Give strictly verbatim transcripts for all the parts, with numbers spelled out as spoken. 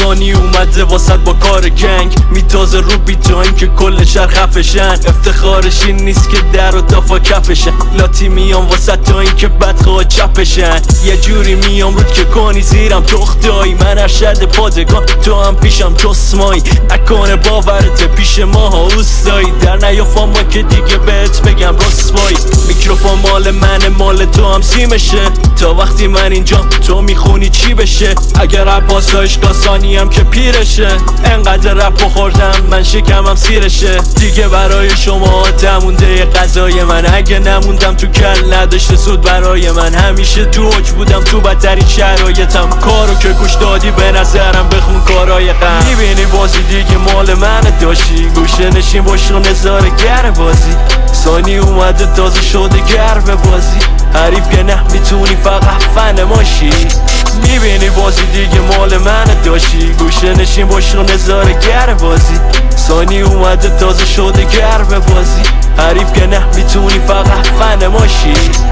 سانی اومده واسط با کار گنگ میتازه رو بیتا این که کل شهر خفشن افتخارش این نیست که در و دافا کفشن لاتی میام واسط تا این که بدخواه چپشن یه جوری میام رود که کنی زیرم تختایی من ارشد پادگان تو هم پیشم چسمایی نکنه باورت پیش ماها اوستایی در نیافام ما که دیگه بهت بگم رسوایی میکروفون مال منه مال تو هم سیمشه تا وقتی من اینجا تو میخونی چی بشه اگر عباسایش کاسانی هم که پیرشه انقدر رپ خوردم من شکمم سیرشه دیگه برای شما تمونده غذای من اگه نموندم تو کل نداشته سود برای من همیشه تو اوج بودم تو بدترین شرایطم کارو که گوش دادی به نظرم بخون کارای غم میبینی بازی دیگه مال منه داشتی گوشه نشین باش رو نظاره گر بازی سانی اومده تازه شده گر به بازی حریف که نه میتونی فقط فن ماشی میبینی بازی دیگه مال منه داشتی گوشه نشین باش رو نظاره گر بازی سانی اومده تازه شده گر به بازی حریف که نه میتونی فقط فن ماشی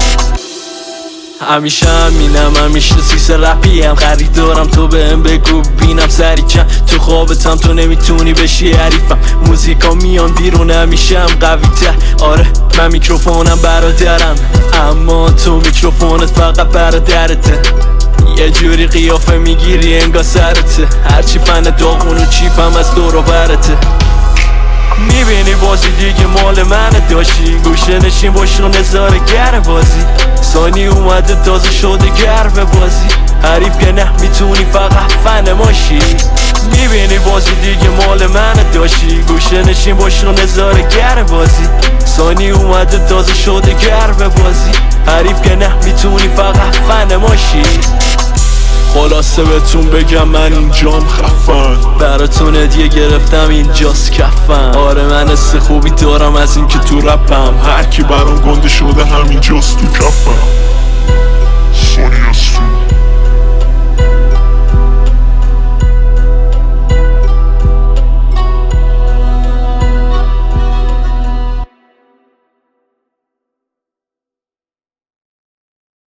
همیشه همینم همیشه سیس رپی هم خریدارم تو بهم بگو بینم سری چند تو خوابتم تو نمیتونی بشی حریفم موزیکا میان بیرون همیشه هم قوی تر آره من میکروفونم برادرم اما تو میکروفونت فقط برادرته یه جوری قیافه میگیری انگار سرته هرچی فن داغون و چیپم از دور و برته میبینی بازی دیگه مال منه داشتی گوشه نشین باش رو نظاره گر بازی سانی اومده تازه شده گر به بازی حریف که نه میتونی فقط فن ماشی میبینی بازی دیگه مال منه داشتی گوشه نشین باش رو نظاره گر بازی سانی اومده تازه شده گر به بازی حریف که نه میتونی فقط فن ماشی خلاصه بهتون بگم من اینجام خفن براتون هدیه گرفتم اینجاست کفن آره من حس خوبی دارم از این که تو رپم هر کی برام گنده شده همینجاست تو کفم سانی از تو